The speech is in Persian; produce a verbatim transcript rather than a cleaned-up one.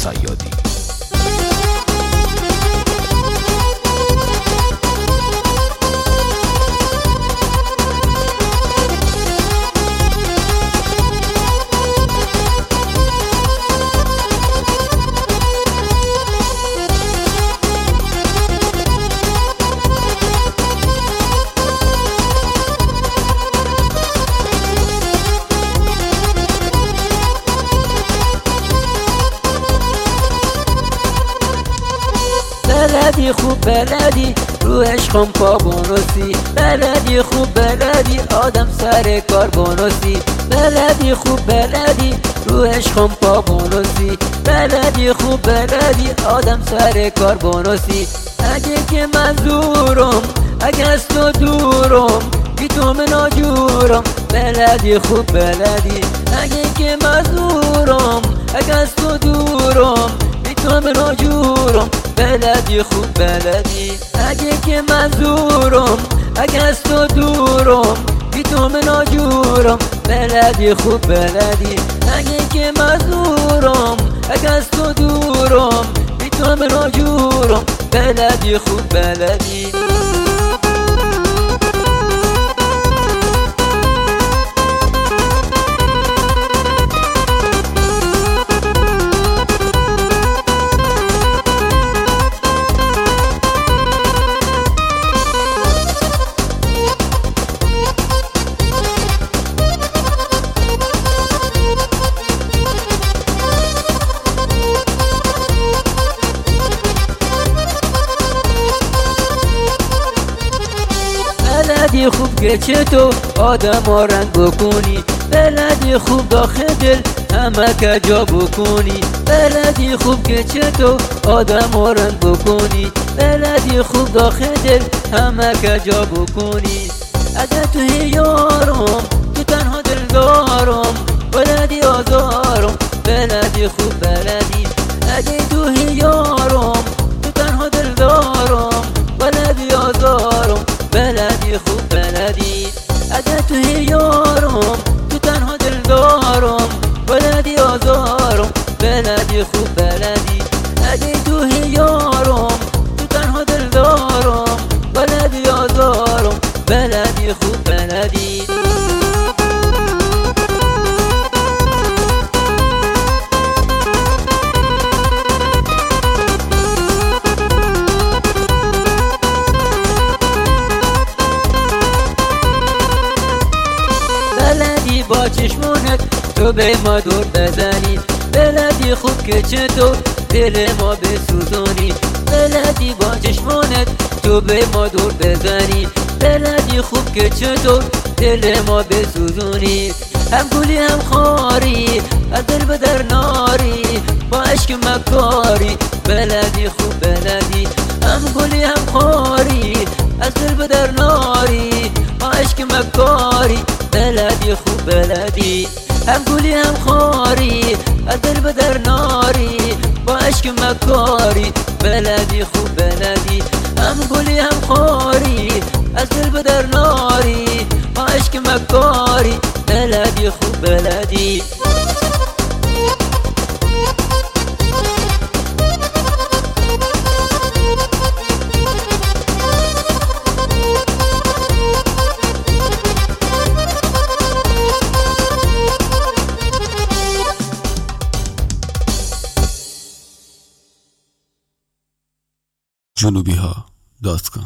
صیادی. بلدی خوب بلدی رو عشقم پا بونوسی، بلدی خوب بلدی آدم سر کار بونوسی، بلدی خوب بلدی رو عشقم پا بونوسی، بلدی خوب بلدی آدم سر کار بونوسی. اگه که منظورم اگه از تو دورم بی تو من آجورم، بلدی خوب بلدی اگه که منظورم اگه از تو دورم بی تو من آجورم، بلدی خوب بلدی اگه که منظورم اگه از تو دورم بی تو من آجورم، بلدی خوب بلدی اگه که منظورم اگه از تو دورم بی تو من آجورم، بلدی خوب بلدی. بلدی خوب که چطور آدم ها رنگ بکنی، بلدی خوب داخل دل همه که جا بکنی، بلدی خوب که چطور آدم ها رنگ بکنی، بلدی خوب داخل دل همه که جا بکنی. اگه توی یارم تو تنها دل دارم بلدی آزارم، بلدی خوب بلدی اگه توی یارم تو تنها دل دارم بلدی آزارم، بلدی خوب بلدی اگه توی یارم تو تنها دل دارم بلدی آزارم، بلدی خوب بلدی اگه توی یارم تو تنها دل دارم بلدی آزارم، بلدی خوب بلدی. بلدی با چشمونت تو به ما دور بزنی، بلدی خوب که چطور دل ما بسوزونی، بلدی با چشمونت تو به ما دور بزنی، بلدی خوب که چطور دل ما بسوزونی. هم گلی هم خاری از دل به در ناری با عشق مکاری، بلدی خوب بلدی هم گلی هم خاری از دل به در ناری با عشق مکاری، بلدی خوب بلدی هم گلی هم خاری از دل به در ناری با عشق مکاری، بلدی خوب بلدی هم گلی هم خاری از دل به در ناری با عشق مکاری، بلدی خوب بلدی. جنوبی ها دات کام